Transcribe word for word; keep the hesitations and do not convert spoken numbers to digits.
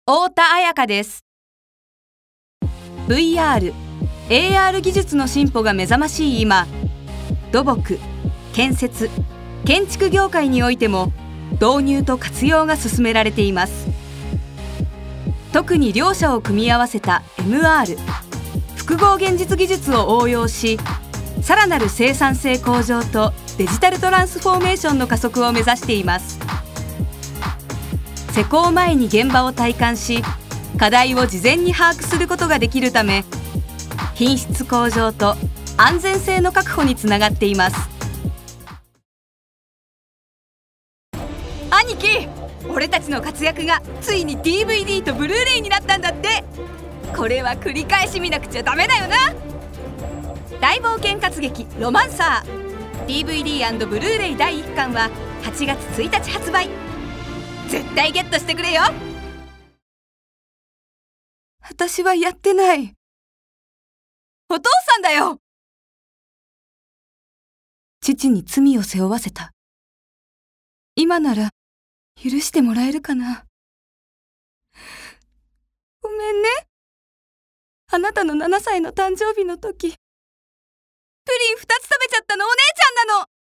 太田彩香です。 ブイアール、エーアール 技術の進歩が目覚ましい今、土木、建設、建築業界においても導入と活用が進められています。特に両者を組み合わせた エムアール 複合現実技術を応用し、さらなる生産性向上とデジタルトランスフォーメーションの加速を目指しています。施工前に現場を体感し、課題を事前に把握することができるため、品質向上と安全性の確保につながっています。兄貴、俺たちの活躍がついに ディーブイディー とブルーレイになったんだって。これは繰り返し見なくちゃダメだよな。大冒険活劇ロマンサー ディーブイディー& ブルーレイだいいっかんははちがつついたち発売。絶対ゲットしてくれよ。私はやってない。お父さんだよ。父に罪を背負わせた。今なら許してもらえるかな。ごめんね。あなたのななさいの誕生日の時、プリンふたつ食べちゃったのお姉ちゃんなの。